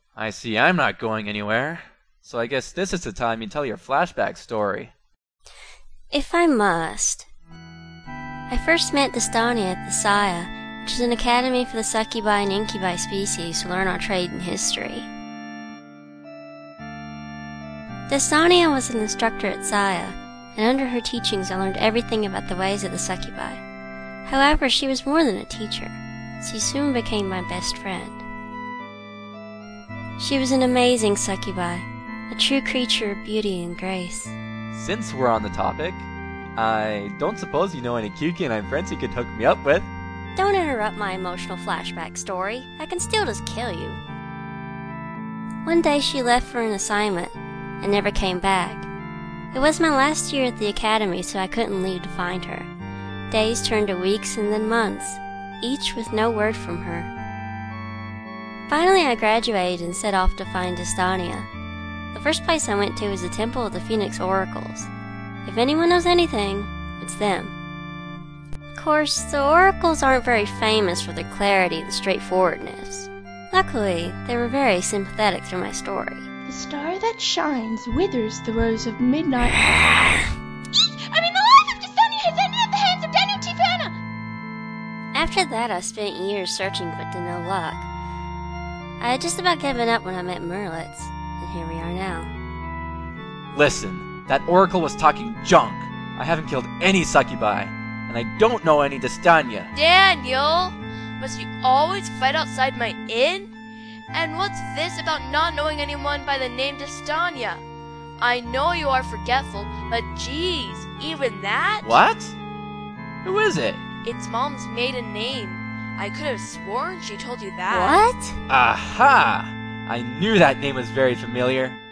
I see I'm not going anywhere, so I guess this is the time you tell your flashback story. If I must. I first met Destania at the Saya, which is an academy for the succubi and incubi species to learn our trade and history. Destania was an instructor at Saya, and under her teachings I learned everything about the ways of the succubi. However, she was more than a teacher. She soon became my best friend. She was an amazing succubi, a true creature of beauty and grace. Since we're on the topic, I don't suppose you know any Kyukin friends you could hook me up with? Don't interrupt my emotional flashback story. I can still just kill you. One day she left for an assignment and never came back. It was my last year at the academy, so I couldn't leave to find her. Days turned to weeks and then months, each with no word from her. Finally, I graduated and set off to find Destania. The first place I went to was the Temple of the Phoenix Oracles. If anyone knows anything, it's them. Of course, the Oracles aren't very famous for their clarity and straightforwardness. Luckily, they were very sympathetic through my story. The star that shines withers the rose of midnight. I mean, the life of Destania has ended at the hands of Danu Tifana! After that, I spent years searching but to no luck. I had just about given up when I met Merlitz, and here we are now. Listen, that oracle was talking junk. I haven't killed any succubi, and I don't know any Destania. Daniel! Must you always fight outside my inn? And what's this about not knowing anyone by the name Destania? I know you are forgetful, but geez, even that? What? Who is it? It's Mom's maiden name. I could have sworn she told you that. What? Aha! I knew that name was very familiar.